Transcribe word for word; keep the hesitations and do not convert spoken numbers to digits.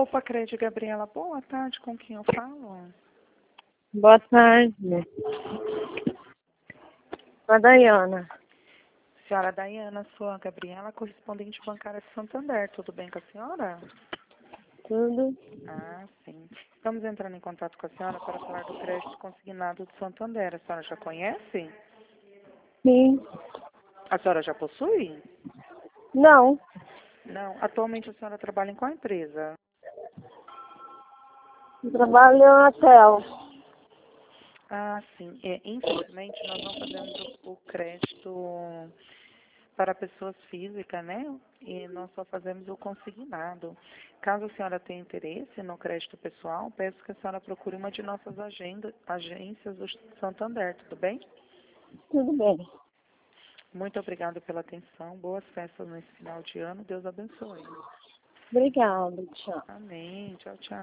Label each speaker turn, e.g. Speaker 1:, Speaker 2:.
Speaker 1: Opa, Crede Gabriela, boa tarde, com quem eu falo?
Speaker 2: Boa tarde. A Dayana.
Speaker 1: Senhora Dayana, sou a Gabriela, correspondente bancária de Santander. Tudo bem com a senhora?
Speaker 2: Tudo?
Speaker 1: Ah, sim. Estamos entrando em contato com a senhora para falar do crédito consignado de Santander. A senhora já conhece?
Speaker 2: Sim.
Speaker 1: A senhora já possui?
Speaker 2: Não.
Speaker 1: Não. Atualmente a senhora trabalha em qual empresa?
Speaker 2: Eu trabalho em hotel.
Speaker 1: Ah, sim. É, infelizmente, nós não fazemos o, o crédito para pessoas físicas, né? E nós só fazemos o consignado. Caso a senhora tenha interesse no crédito pessoal, peço que a senhora procure uma de nossas agenda, agências do Santander, tudo bem?
Speaker 2: Tudo bem.
Speaker 1: Muito obrigada pela atenção. Boas festas nesse final de ano. Deus abençoe.
Speaker 2: Obrigada. Tchau.
Speaker 1: Amém. Tchau, tchau.